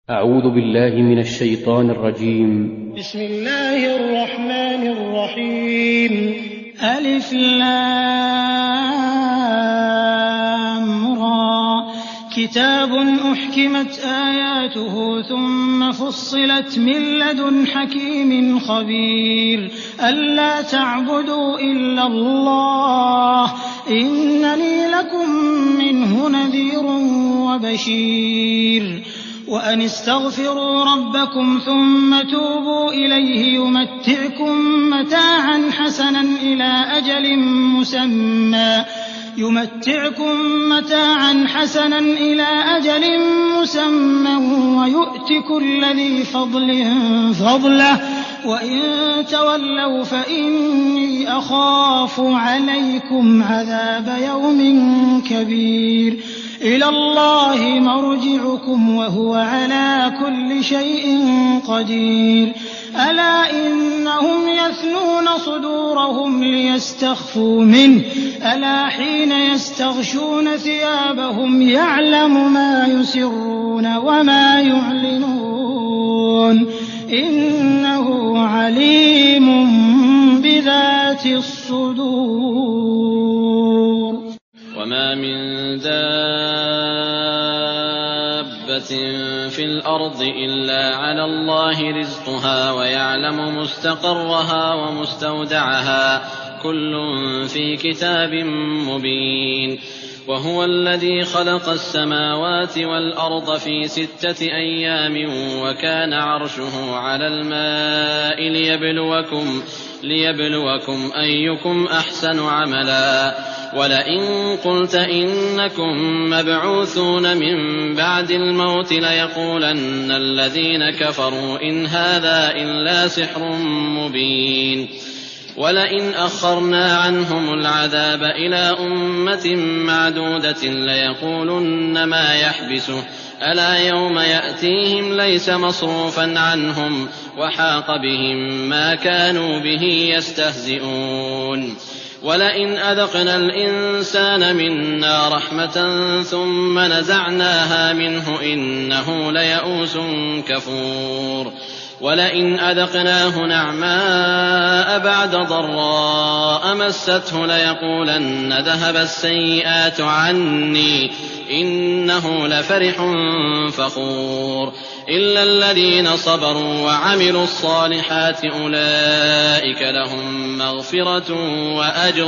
أعوذ بالله من الشيطان الرجيم. بسم الله الرحمن الرحيم. ألف لام را. كتاب أحكمت آياته ثم فصلت من لدن حكيم خبير ألا تعبدوا إلا الله إنني لكم منه نذير وبشير وأن استغفروا ربكم ثم توبوا إليه يمتعكم متاعا حسنا إلى أجل مسمى ويؤت كل ذي فضل فضله وإن تولوا فإني أخاف عليكم عذاب يوم كبير إلى الله مرجعكم وهو على كل شيء قدير ألا إنهم يثنون صدورهم ليستخفوا منه ألا حين يستغشون ثيابهم يعلم ما يسرون وما يعلنون إنه عليم بذات الصدور. وما من دابة في الأرض إلا على الله رزقها ويعلم مستقرها ومستودعها كل في كتاب مبين. وهو الذي خلق السماوات والأرض في 6 أيام وكان عرشه على الماء ليبلوكم أيكم أحسن عملا. ولئن قلت إنكم مبعوثون من بعد الموت ليقولن الذين كفروا إن هذا إلا سحر مبين. ولئن أخرنا عنهم العذاب إلى أمة معدودة ليقولن ما يحبسه ألا يوم يأتيهم ليس مصروفا عنهم وحاق بهم ما كانوا به يستهزئون. ولئن أذقنا الإنسان منا رحمة ثم نزعناها منه إنه ليئوس كفور. ولئن أذقناه نعماء بعد ضراء مسته ليقولن ذهب السيئات عني إنه لفرح فخور. إلا الذين صبروا وعملوا الصالحات أولئك لهم مغفرة وأجر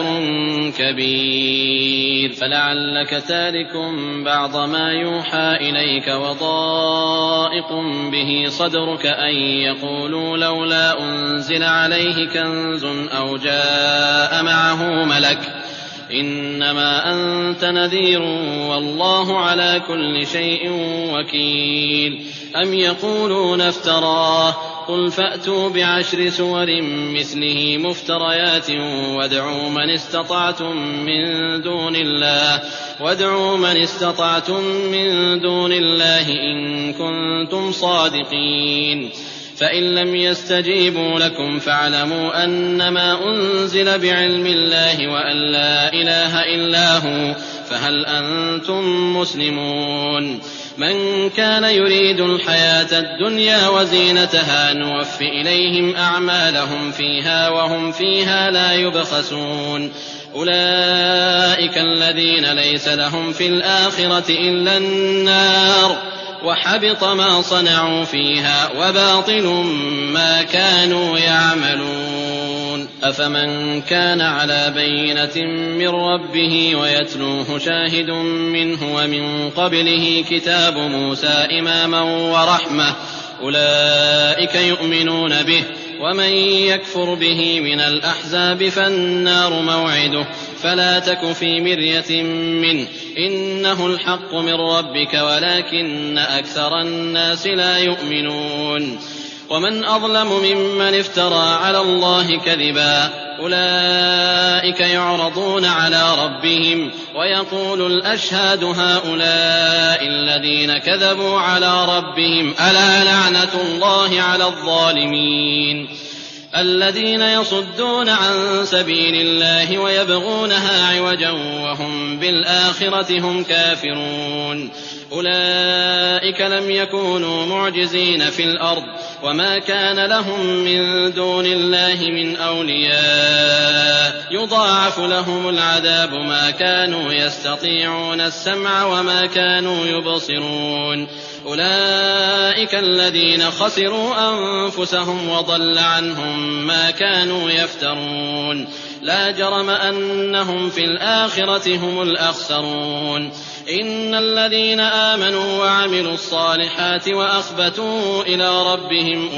كبير. فلعلك تارك بعض ما يوحى إليك وضائق به صدرك أن يقولوا لولا أنزل عليه كنز أو جاء معه ملك إنما أنت نذير والله على كل شيء وكيل. أم يقولون افتراه قل فأتوا ب10 سور مثله مفتريات وادعوا من استطعتم من دون الله إن كنتم صادقين. فإن لم يستجيبوا لكم فاعلموا أنما أنزل بعلم الله وأن لا إله إلا هو فهل أنتم مسلمون. من كان يريد الحياة الدنيا وزينتها نوف إليهم أعمالهم فيها وهم فيها لا يبخسون. أولئك الذين ليس لهم في الآخرة إلا النار وحبط ما صنعوا فيها وباطل ما كانوا يعملون. أفمن كان على بينة من ربه ويتلوه شاهد منه ومن قبله كتاب موسى إماما ورحمة أولئك يؤمنون به. ومن يكفر به من الأحزاب فالنار موعده فلا تك في مرية منه إنه الحق من ربك ولكن أكثر الناس لا يؤمنون. ومن أظلم ممن افترى على الله كذبا أولئك يعرضون على ربهم ويقول الأشهاد هؤلاء الذين كذبوا على ربهم ألا لعنة الله على الظالمين. الذين يصدون عن سبيل الله ويبغونها عوجا وهم وهم بالآخرة هم كافرون أولئك لم يكونوا معجزين في الأرض وما كان لهم من دون الله من أولياء يضاعف لهم العذاب ما كانوا يستطيعون السمع وما كانوا يبصرون أولئك الذين خسروا أنفسهم وضل عنهم ما كانوا يفترون لا جرم أنهم في الآخرة هم الأخسرون إن الذين آمنوا وعملوا الصالحات وأخبتوا إلى ربهم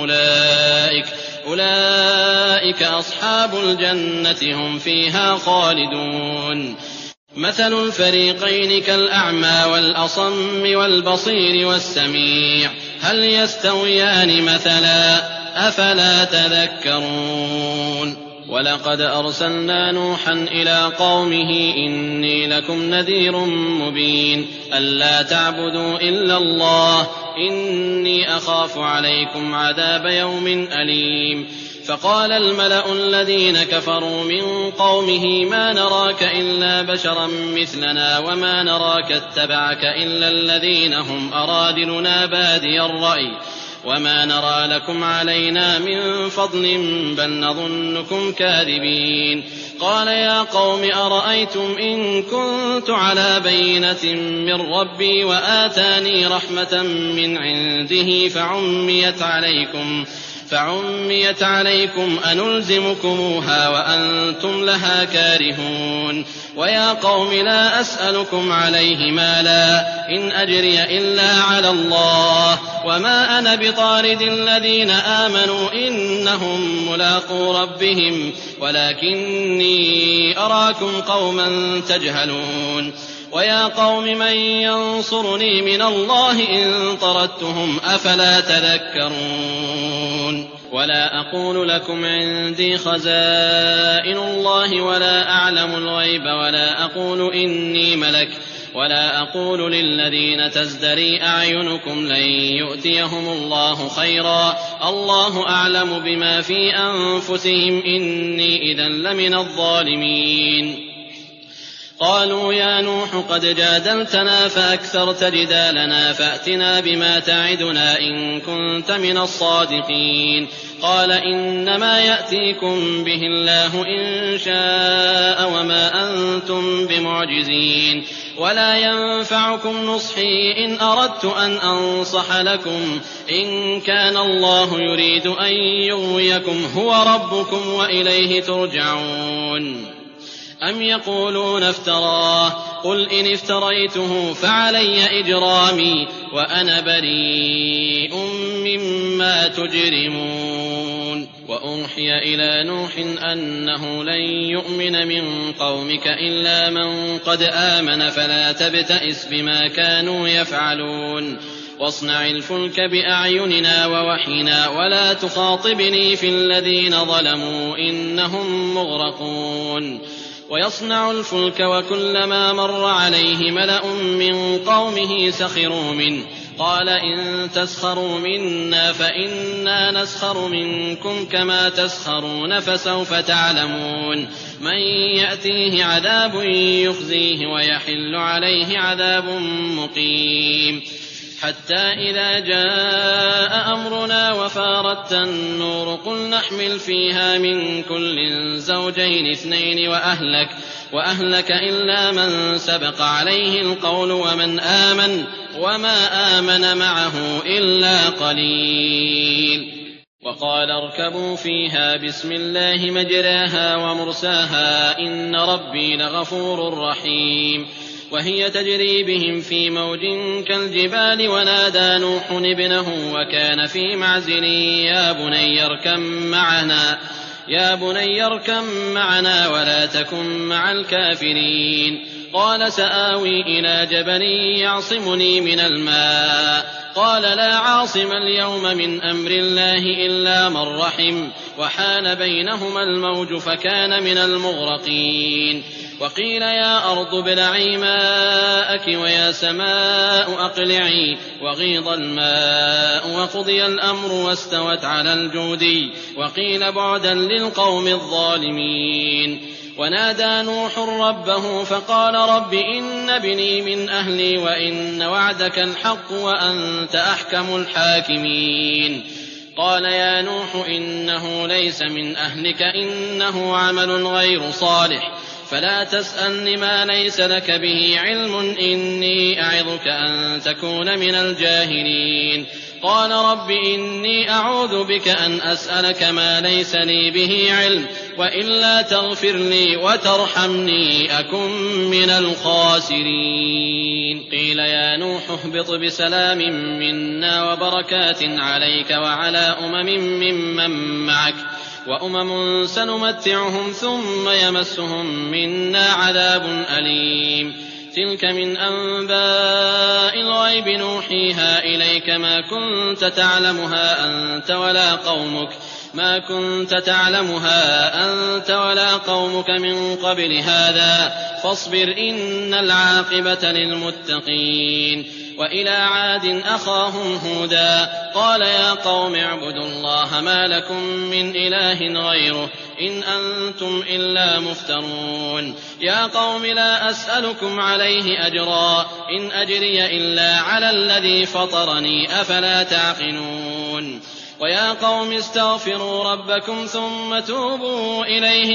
أولئك أصحاب الجنة هم فيها خالدون مثل الفريقين كالأعمى والأصم والبصير والسميع هل يستويان مثلا أفلا تذكرون ولقد أرسلنا نوحا إلى قومه إني لكم نذير مبين ألا تعبدوا إلا الله إني أخاف عليكم عذاب يوم أليم فقال الملأ الذين كفروا من قومه ما نراك إلا بشرا مثلنا وما نراك اتبعك إلا الذين هم أرادلنا بادي الرأي وما نرى لكم علينا من فضل بل نظنكم كاذبين قال يا قوم أرأيتم إن كنت على بينة من ربي وآتاني رحمة من عنده فعميت عليكم أنلزمكموها وأنتم لها كارهون ويا قوم لا أسألكم عليه مالا إن أجري إلا على الله وما أنا بطارد الذين آمنوا إنهم ملاقو ربهم ولكني أراكم قوما تجهلون ويا قوم من ينصرني من الله إن طردتهم أفلا تذكرون ولا أقول لكم عندي خزائن الله ولا أعلم الغيب ولا أقول إني ملك ولا أقول للذين تزدري أعينكم لن يؤتيهم الله خيرا الله أعلم بما في أنفسهم إني إذا لمن الظالمين قالوا يا نوح قد جادلتنا فأكثرت جدالنا فأتنا بما تعدنا إن كنت من الصادقين قال إنما يأتيكم به الله إن شاء وما أنتم بمعجزين ولا ينفعكم نصحي إن أردت أن أنصح لكم إن كان الله يريد أن يغويكم هو ربكم وإليه ترجعون أم يقولون افتراه قل إن افتريته فعلي إجرامي وأنا بريء مما تجرمون وأوحي إلى نوح أنه لن يؤمن من قومك إلا من قد آمن فلا تبتئس بما كانوا يفعلون واصنع الفلك بأعيننا ووحينا ولا تخاطبني في الذين ظلموا إنهم مغرقون ويصنع الفلك وكلما مر عليه ملأ من قومه سخروا منه قال إن تسخروا منا فإنا نسخر منكم كما تسخرون فسوف تعلمون من يأتيه عذاب يخزيه ويحل عليه عذاب مقيم حتى إذا جاء أمرنا وفارت النور قل نحمل فيها من كل زوجين اثنين وأهلك إلا من سبق عليه القول ومن آمن وما آمن معه إلا قليل وقال اركبوا فيها بسم الله مجراها ومرساها إن ربي لغفور رحيم وهي تجري بهم في موج كالجبال ونادى نوح ابنه وكان في معزل يا بني اركم معنا ولا تكن مع الكافرين قال سآوي إلى جبل يعصمني من الماء قال لا عاصم اليوم من أمر الله إلا من رحم وحال بينهما الموج فكان من المغرقين وقيل يا أرض ابلعي ماءك ويا سماء أقلعي وغيض الماء وقضي الأمر واستوت على الجودي وقيل بعدا للقوم الظالمين ونادى نوح ربه فقال رب إن ابني من أهلي وإن وعدك الحق وأنت أحكم الحاكمين. قال يا نوح إنه ليس من أهلك إنه عمل غير صالح فلا تسألني ما ليس لك به علم إني أعظك أن تكون من الجاهلين. قال رب إني أعوذ بك أن أسألك ما ليس لي به علم وإلا تغفر لي وترحمني أكن من الخاسرين. قيل يا نوح اهبط بسلام منا وبركات عليك وعلى ممن معك وأمم سنمتعهم ثم يمسهم منا عذاب أليم. تلك من أنباء الغيب نوحيها إليك ما كنت تعلمها أنت ولا قومك من قبل هذا فاصبر إن العاقبة للمتقين. وإلى عاد أخاهم هودا قال يا قوم اعبدوا الله ما لكم من إله غيره إن أنتم إلا مفترون. يا قوم لا أسألكم عليه أجرا إن أجري إلا على الذي فطرني أفلا تعقلون. ويا قوم استغفروا ربكم ثم توبوا إليه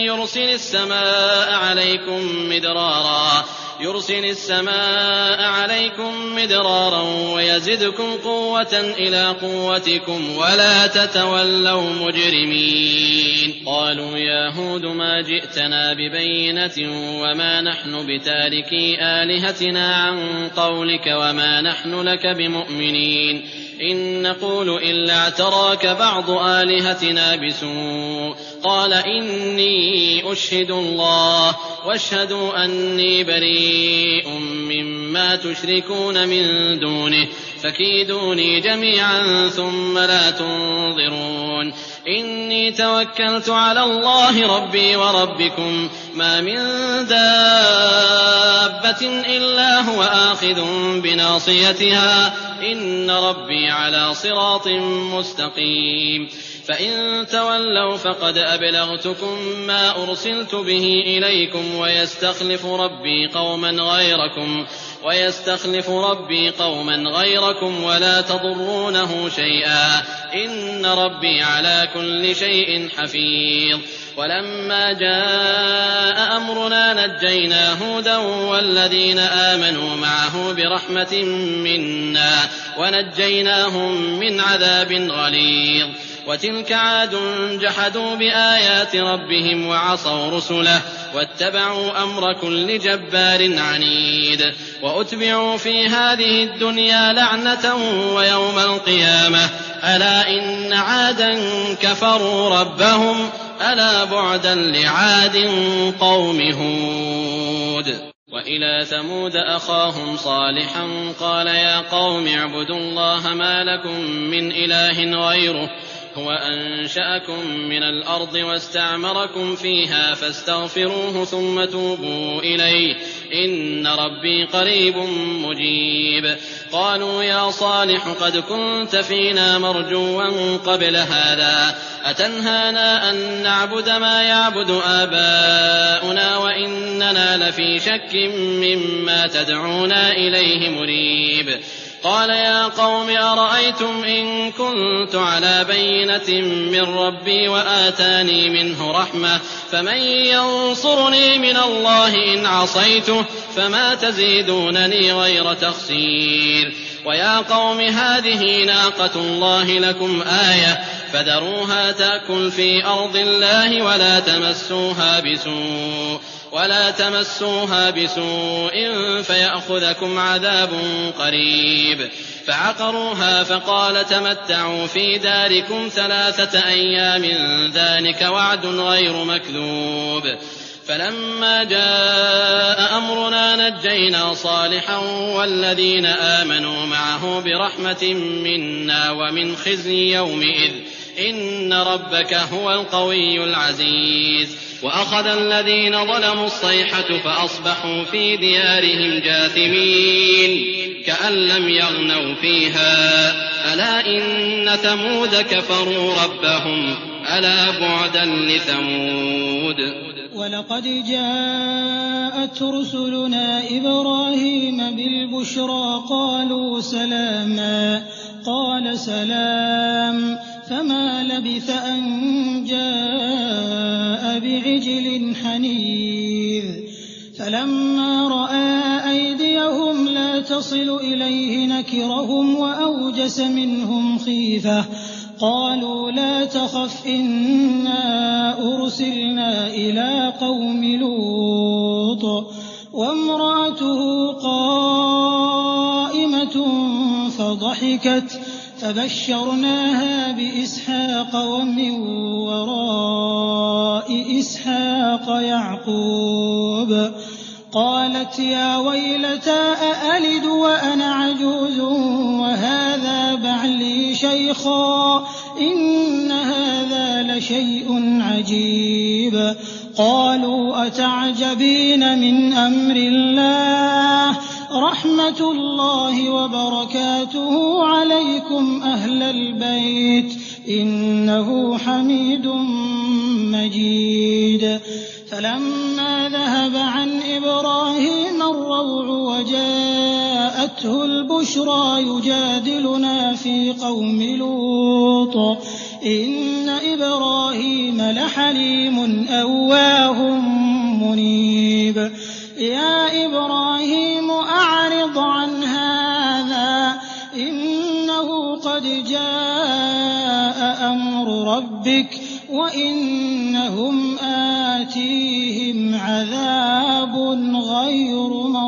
يرسل السماء عليكم مدرارا ويزدكم قوة إلى قوتكم ولا تتولوا مجرمين. قالوا يا هود ما جئتنا ببينة وما نحن بتاركي آلهتنا عن قولك وما نحن لك بمؤمنين إن نقول إلا اعتراك بعض آلهتنا بسوء. قال إني أشهد الله واشهدوا أني بريء مما تشركون من دونه فكيدوني جميعا ثم لا تنظرون. إني توكلت على الله ربي وربكم ما من دابة إلا هو آخذ بناصيتها إن ربي على صراط مستقيم. فإن تولوا فقد أبلغتكم ما أرسلت به إليكم ويستخلف ربي قوما غيركم ولا تضرونه شيئا إن ربي على كل شيء حفيظ. ولما جاء أمرنا نجينا هودا والذين آمنوا معه برحمة منا ونجيناهم من عذاب غليظ. وتلك عاد جحدوا بآيات ربهم وعصوا رسله واتبعوا أمر كل جبار عنيد. وأتبعوا في هذه الدنيا لعنة ويوم القيامة ألا إن عادا كفروا ربهم ألا بعدا لعاد قوم هود. وإلى ثمود أخاهم صالحا قال يا قوم اعبدوا الله ما لكم من إله غيره هو أنشأكم من الأرض واستعمركم فيها فاستغفروه ثم توبوا إليه إن ربي قريب مجيب. قالوا يا صالح قد كنت فينا مرجوا قبل هذا أتنهانا أن نعبد ما يعبد آباؤنا وإننا لفي شك مما تدعونا إليه مريب. قال يا قوم أرأيتم إن كنت على بينة من ربي وآتاني منه رحمة فمن ينصرني من الله إن عصيته فما تزيدونني غير تخسير. ويا قوم هذه ناقة الله لكم آية فذروها تأكل في أرض الله ولا تمسوها بسوء فيأخذكم عذاب قريب. فعقروها فقال تمتعوا في داركم 3 أيام ذلك وعد غير مكذوب. فلما جاء أمرنا نجينا صالحا والذين آمنوا معه برحمة منا ومن خزي يومئذ إن ربك هو القوي العزيز. وأخذ الذين ظلموا الصيحة فأصبحوا في ديارهم جاثمين كأن لم يغنوا فيها ألا إن ثمود كفروا ربهم ألا بعدا لثمود. وَلَقَدْ جَاءَتْ رُسُلُنَا إِبْرَاهِيمَ بِالْبُشْرَىٰ قَالُوا سَلَامًا قَالَ سَلَامٌ فَمَا لَبِثَ أَن جَاءَ بِعِجْلٍ حَنِيذٍ فَلَمَّا رَأَىٰ أَيْدِيَهُمْ لَا تَصِلُ إِلَيْهِ نَكِرَهُمْ وَأَوْجَسَ مِنْهُمْ خِيفَةً قَالُوا لَا تَخَفْ إِنَّا أُرْسِلْنَا إِلَىٰ قَوْمِ لُوطٍ وَامْرَأَتُهُ قَائِمَةٌ فَضَحِكَتْ فَبَشَّرْنَاهَا بِإِسْحَاقَ وَمِن وَرَاءِ إِسْحَاقَ يَعْقُوبَ قَالَتْ يَا وَيْلَتَىٰ أَأَلِدُ وَأَنَا عَجُوزٌ وَهَٰذَا بَعْلِي شَيْخًا إِنَّ هَٰذَا لَشَيْءٌ عَجِيبٌ قَالُوا أَتَعْجَبِينَ مِنْ أَمْرِ اللَّهِ رَحْمَتُ اللَّهِ وَبَرَكَاتُهُ عَلَيْكُمْ أَهْلَ الْبَيْتِ إِنَّهُ حَمِيدٌ مَّجِيدٌ فَلَمَّا ذَهَبَ عَنْ إِبْرَاهِيمَ الرَّوْعُ وَجَاءَتْهُ الْبُشْرَىٰ يُجَادِلُنَا فِي قَوْمِ لُوطٍ إِنَّ إِبْرَاهِيمَ لَحَلِيمٌ أَوَّاهٌ مُّنِيبٌ يَا إِبْرَاهِيمُ أَعْرِضْ عَنْ هَٰذَا إِنَّهُ قَدْ جَاءَ أَمْرُ رَبِّكَ وَإِنَّهُمْ آتِيهِمْ عَذَابٌ غَيْرُ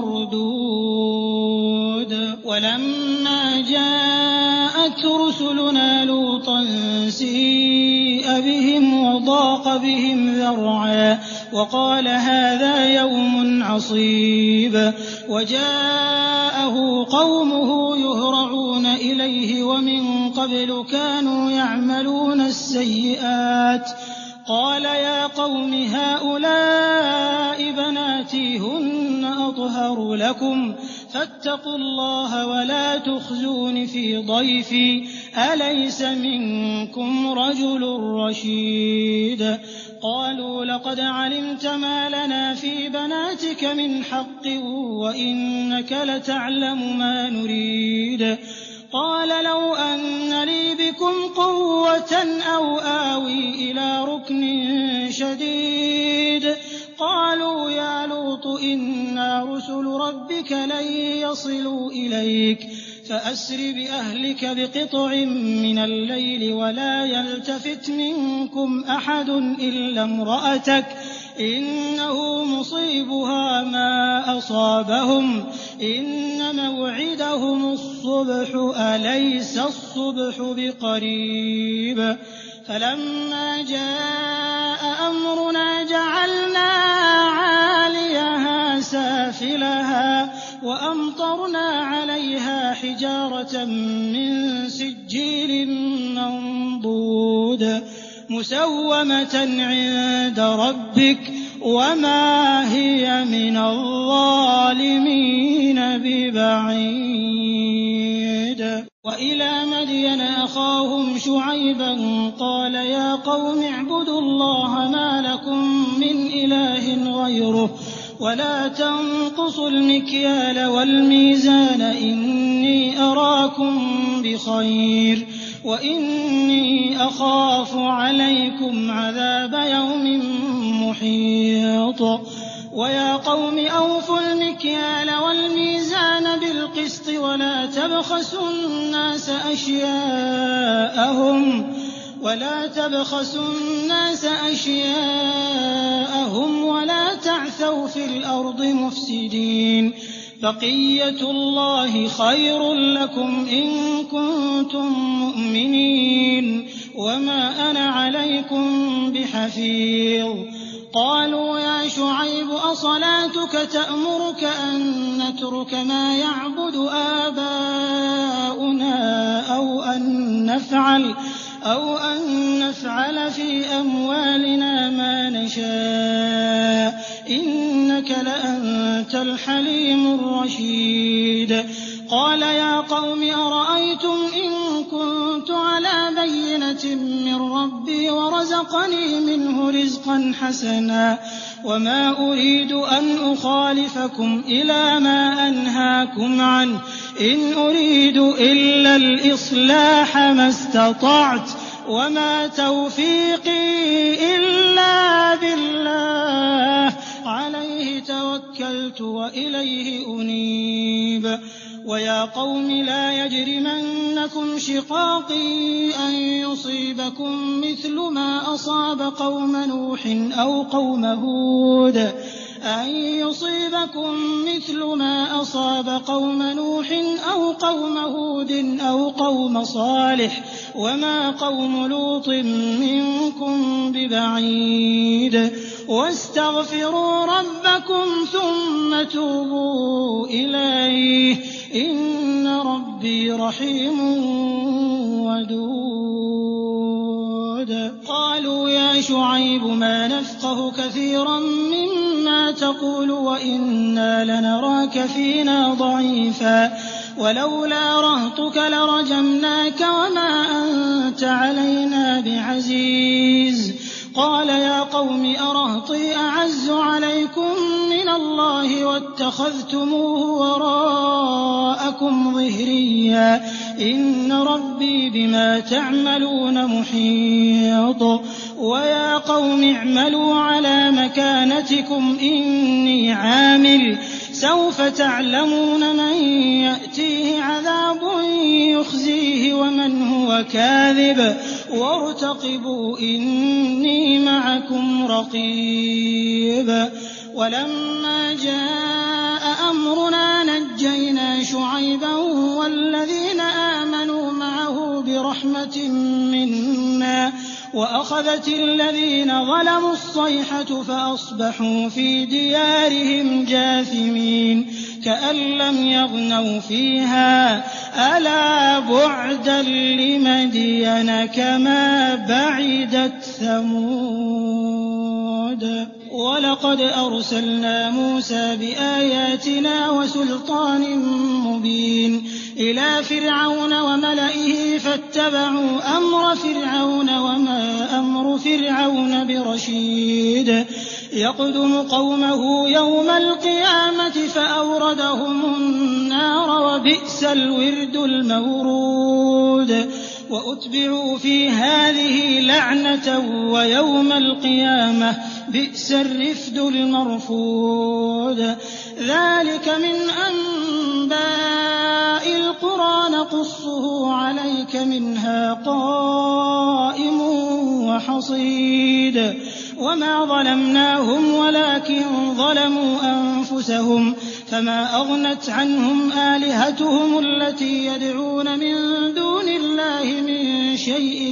مَرْدُودٍ وَلَمَّا جَاءَتْ رُسُلُنَا لُوطًا سِيءَ بِهِمْ وَضَاقَ بِهِمْ ذَرْعًا وَقَالَ هَٰذَا يَوْمٌ عَصِيبٌ وَجَاءَهُ قَوْمُهُ يُهْرَعُونَ إِلَيْهِ وَمِن قَبْلُ كَانُوا يَعْمَلُونَ السَّيِّئَاتِ قَالَ يَا قَوْمِ هَٰؤُلَاءِ بَنَاتِي هُنَّ أَطْهَرُ لَكُمْ فَاتَّقُوا اللَّهَ وَلَا تُخْزُونِ فِي ضَيْفِي أَلَيْسَ مِنكُمْ رَجُلٌ رَّشِيدٌ قَالُوا لَقَدْ عَلِمْتَ مَا لَنَا فِي بَنَاتِكَ مِنْ حَقٍّ وَإِنَّكَ لَتَعْلَمُ مَا نُرِيدُ قَالَ لَوْ أَنَّ لِي بِكُمْ قُوَّةً أَوْ آوِي إِلَىٰ رُكْنٍ شَدِيدٍ قَالُوا يَا لُوطُ إِنَّا رُسُلُ رَبِّكَ لَن يَصِلُوا إِلَيْكَ فَأَسْرِ بِأَهْلِكَ بِقِطْعٍ مِّنَ اللَّيْلِ وَلَا يَلْتَفِتْ مِنكُمْ أَحَدٌ إِلَّا امْرَأَتَكَ إِنَّهُ مُصِيبُهَا مَا أَصَابَهُمْ إِنَّ مَوْعِدَهُمُ الصُّبْحُ أَلَيْسَ الصُّبْحُ بِقَرِيبٍ فَلَمَّا جَاءَ أَمْرُنَا جَعَلْنَا عَالِيَهَا سَافِلَهَا وَأَمْطَرْنَا عَلَيْهَا حِجَارَةً مِّن سِجِّيلٍ مَّنضُودٍ مُّسَوَّمَةً عِندَ رَبِّكَ وَمَا هِيَ مِنَ الظَّالِمِينَ بِبَعِيدٍ وَإِلَىٰ مَدْيَنَ أَخَاهُمْ شُعَيْبًا قَالَ يَا قَوْمِ اعْبُدُوا اللَّهَ مَا لَكُم مِّنْ إِلَٰهٍ غَيْرُهُ وَلَا تَنقُصُوا الْمِكْيَالَ وَالْمِيزَانَ إِنِّي أَرَاكُم بِخَيْرٍ وَإِنِّي أَخَافُ عَلَيْكُمْ عَذَابَ يَوْمٍ مُّحِيطٍ وَيَا قَوْمِ أَوْفُوا الْمِكْيَالَ وَالْمِيزَانَ بِالْقِسْطِ وَلَا تَبْخَسُوا النَّاسَ أَشْيَاءَهُمْ وَلَا تَعْثَوْا فِي الْأَرْضِ مُفْسِدِينَ بَقِيَّةُ اللَّهِ خَيْرٌ لَّكُمْ إِن كُنتُم مُّؤْمِنِينَ وَمَا أَنَا عَلَيْكُم بِحَفِيظٍ قَالُوا يَا شُعَيْبُ أَصَلَاتُكَ تَأْمُرُكَ أَن نَّتْرُكَ مَا يَعْبُدُ آبَاؤُنَا أَوْ أَن نَّفْعَلَ فِي أَمْوَالِنَا مَا نَشَاءُ إِنَّكَ لَأَنتَ الْحَلِيمُ الرَّشِيدُ قَالَ يَا قَوْمِ أَرَأَيْتُمْ إِن كُنتُ عَلَىٰ بَيِّنَةٍ مِّن رَّبِّي وَرَزَقَنِي مِنْهُ رِزْقًا حَسَنًا وما أريد أن أخالفكم إلى ما أنهاكم عنه إن أريد إلا الإصلاح ما استطعت وما توفيقي إلا بالله عليه توكلت وإليه أنيب ويا قوم لا يجرمنكم شقاقي أن يصيبكم مثل ما أصاب قوم نوح أو قوم هود أو قوم هود أو قوم صالح وما قوم لوط منكم ببعيد واستغفروا ربكم ثم توبوا إليه إن ربي رحيم ودود قالوا يا شعيب ما نفقه كثيرا مما تقول وإنا لنراك فينا ضعيفا ولولا رهطك لرجمناك وما أنت علينا بعزيز قال يا قوم أرهطي أعز عليكم من الله واتخذتموه وراءكم ظهريا إن ربي بما تعملون محيط ويا قوم اعملوا على مكانتكم إني عامل سوف تعلمون من يأتيه عذاب يخزيه ومن هو كاذب وارتقبوا إني معكم رقيب ولما جاء أمرنا نجينا شعيبا والذين آمنوا معه برحمة منا وأخذت الذين ظلموا الصيحة فأصبحوا في ديارهم جاثمين كأن لم يغنوا فيها ألا بعدا لمدين كما بعدت ثمود ولقد أرسلنا موسى بآياتنا وسلطان مبين إلى فرعون وملئه فاتبعوا أمر فرعون وما أمر فرعون برشيد يقدم قومه يوم القيامة فأوردهم النار وبئس الورد المورود وأتبعوا في هذه لعنة ويوم القيامة بئس الرفد المرفود ذلك من أنباء القرى نقصه عليك منها قائم وحصيد وما ظلمناهم ولكن ظلموا أنفسهم فما أغنت عنهم آلهتهم التي يدعون من دون الله من شيء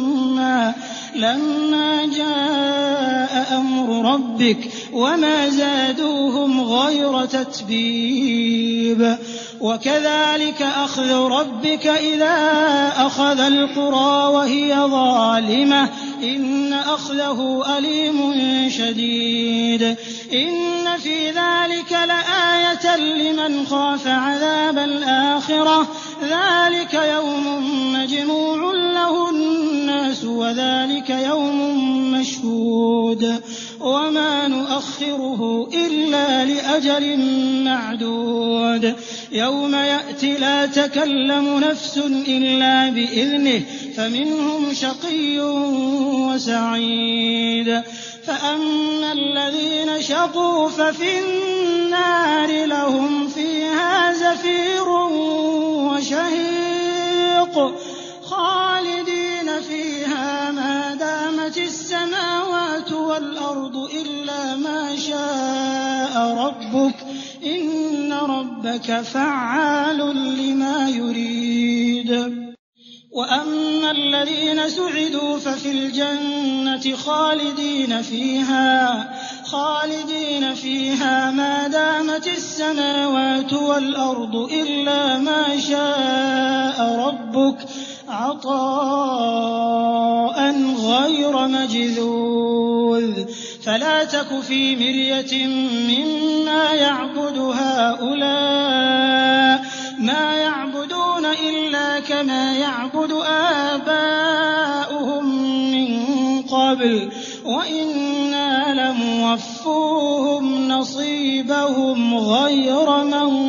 لما جاء أمر ربك وما زادوهم غير تتبيب وكذلك أخذ ربك إذا أخذ القرى وهي ظالمة إن أخذه أليم شديد إن في ذلك لآية لمن خاف عذاب الآخرة ذلك يوم مجموع له الناس وذلك يوم مشهود وما نؤخره إلا لأجل معدود يوم يأتي لا تكلم نفس إلا بإذنه فمنهم شقي وسعيد فأما الذين شقوا ففي النار لهم فيها زفير وشهيق خالدين فيها ما دامت السماوات والأرض إلا ما شاء ربك إن ربك فعال لما يريد وأما الذين سعدوا ففي الجنة خالدين فيها ما دامت السماوات والأرض إلا ما شاء ربك عطاء غير مجذوذ فلا تك في مرية مما يعبد هؤلاء ما يعبدون إلا كما يعبد آباؤهم من قبل وإنا لموفوهم نصيبهم غير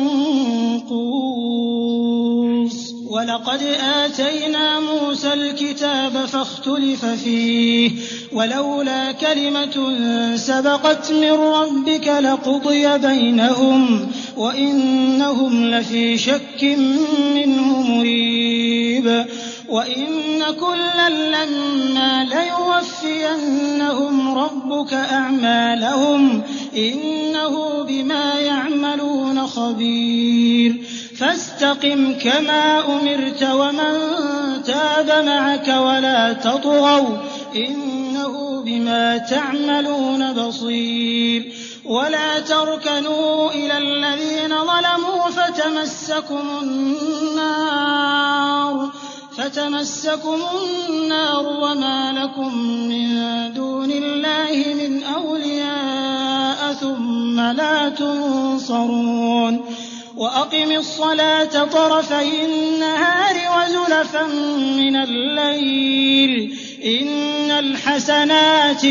منقوص. ولقد آتينا موسى الكتاب فاختلف فيه ولولا كلمة سبقت من ربك لقضي بينهم وإنهم لفي شك منه مريب. وإن كلا لما ليوفينهم ربك أعمالهم إنه بما يعملون خبير. فاستقم كما أمرت ومن تاب معك ولا تطغوا إنه بما تعملون بصير. ولا تركنوا إلى الذين ظلموا فتمسكم النار وما لكم من دون الله من أولياء ثم لا تنصرون. وأقم الصلاة طرفي النهار وزلفا من الليل إن الحسنات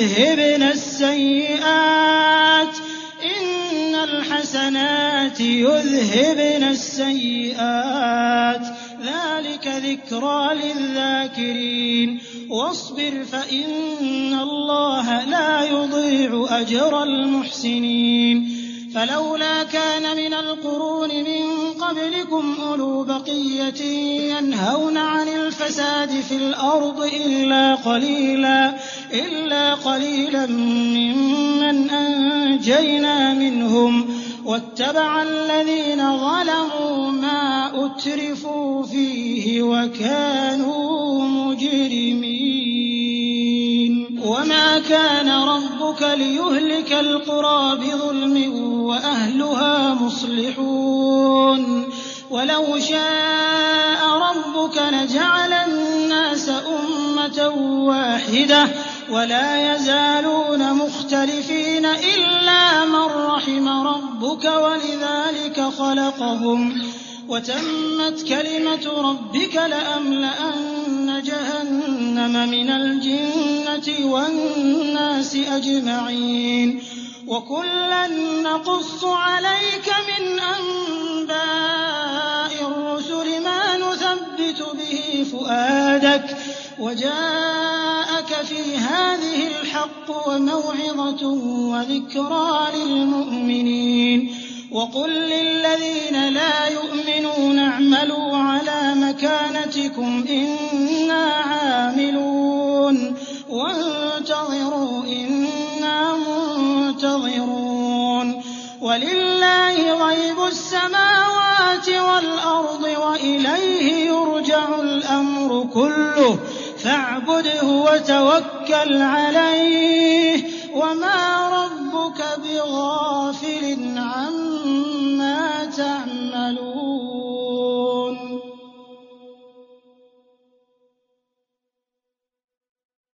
يذهبن السيئات ذلك ذكرى للذاكرين. واصبر فإن الله لا يضيع أجر المحسنين. فلولا كان من القرون من قبلكم أولو بقية ينهون عن الفساد في الأرض إلا قليلا ممن أنجينا منهم واتبع الذين ظلموا ما أترفوا فيه وكانوا مجرمين. وما كان ربك ليهلك القرى بظلم وأهلها مصلحون. ولو شاء ربك لجعل الناس أمة واحدة ولا يزالون مختلفين إلا من رحم ربك ولذلك خلقهم. وتمت كلمة ربك لأملأن جهنم من الجنة والناس أجمعين. وكلا نقص عليك من أنباء الرسل ما نثبت به فؤادك وجاءك في هذه الحق وموعظة وذكرى للمؤمنين. وقل للذين لا يؤمنون اعملوا على مكانتكم إنا عاملون وانتظروا إنا منتظرون. ولله غيب السماوات والأرض وإليه يرجع الأمر كله فاعبده وتوكل عليه وما ربك